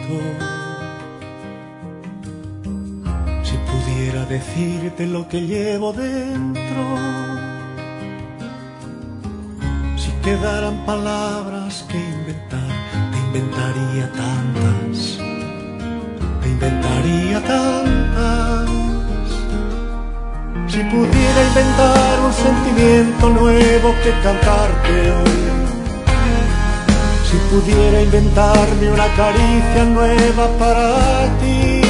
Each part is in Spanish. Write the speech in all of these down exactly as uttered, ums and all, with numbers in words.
cuento. Si pudiera decirte lo que llevo dentro, si quedaran palabras que inventar, te inventaría tantas, te inventaría tantas. Si pudiera inventar un sentimiento nuevo que cantarte hoy, si pudiera inventarme una caricia nueva para ti,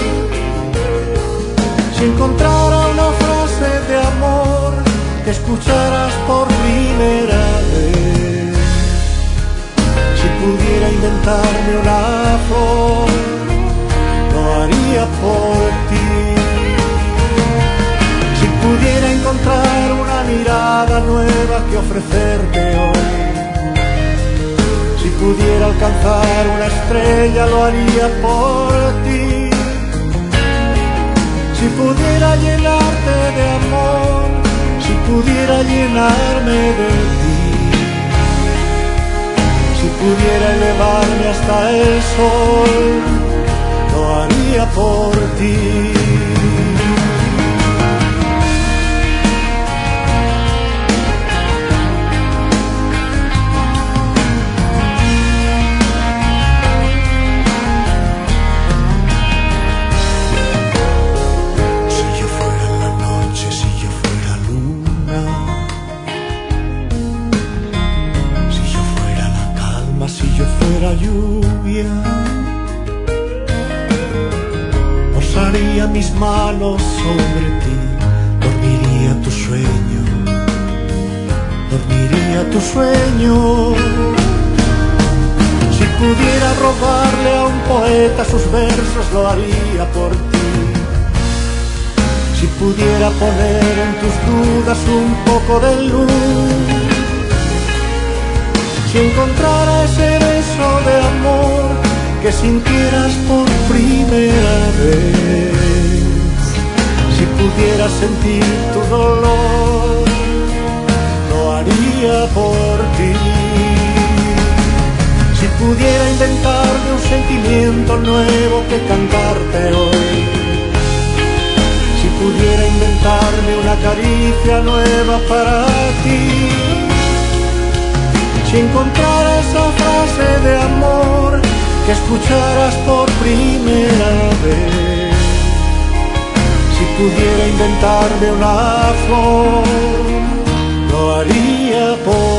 si encontrara una frase de amor que escucharas por primera vez, si pudiera inventarme una flor, lo haría por ti. Si pudiera encontrar una mirada nueva que ofrecerte hoy, si pudiera alcanzar una estrella, lo haría por ti. Si pudiera llenarte de amor, si pudiera llenarme de ti, si pudiera elevarme hasta el sol, lo haría por ti. Lluvia, posaría mis manos sobre ti, dormiría tu sueño, dormiría tu sueño. Si pudiera robarle a un poeta sus versos, lo haría por ti. Si pudiera poner en tus dudas un poco de luz, si encontrara ese beso de amor que sintieras por primera vez, si pudiera sentir tu dolor, lo haría por ti. Si pudiera inventarme un sentimiento nuevo que cantarte hoy, si pudiera inventarme una caricia nueva para ti, si encontrara esa frase de amor que escucharas por primera vez, si pudiera inventarme una flor, lo haría por